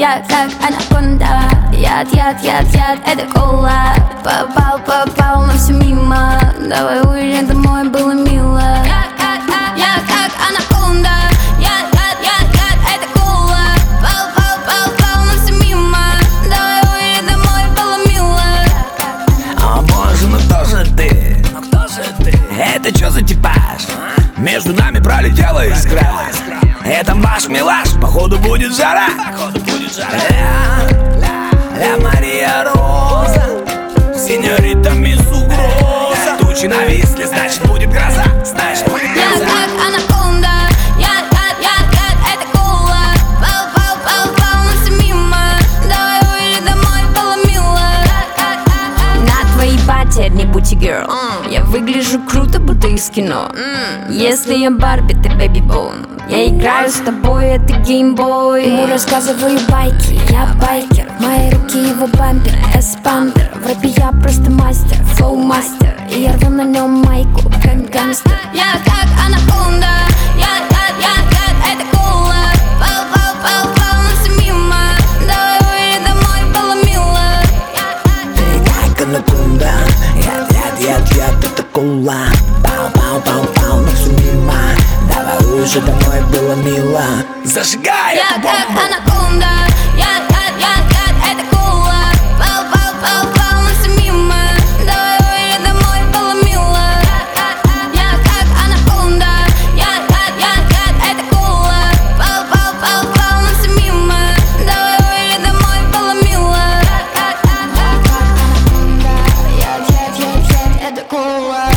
Я как анаконда. Яд, это кола. Попал, но все мимо. Давай уезжай домой, было мило. Я как анаконда. Яд, это кола. Попал, но все мимо. Давай уезжай домой, было мило. О боже, ну кто же ты? Это чё за типаж? Между нами пролетела искра. Это ваш милаш, походу будет жара. Ля Мария Роза, сеньорита мисс Угроза. Тучи нависли, значит будет гроза. Я как анаконда. Яд, это кола. Попал, но все мимо. Давай уезжай домой, было мило. На твоей пати не будь girl. Я выгляжу круто, будто из кино. Если я Барби, ты Бэби Боун. Я играю с тобой, это геймбой. Ему рассказываю байки, я байкер. Мои руки его бампер, эспандер. В рэпе я просто мастер, флоу-мастер. И я рву на нем майку, как гангстер. Я как анаконда. Яд, это кола. Попал, но все мимо. Давай уезжай домой, было мило. Ты как анаконда. Яд, это кола. Пау, но все мимо. Давай уезжай домой, было мило. Зажигай Я эту как бомбу. анаконда. Яд, это кола. Попал, но все мимо. Давай уезжай домой, было мило. Я как анаконда. Яд, это кола. Попал, но все мимо. Давай уезжай домой, было мило. Яд, это кола.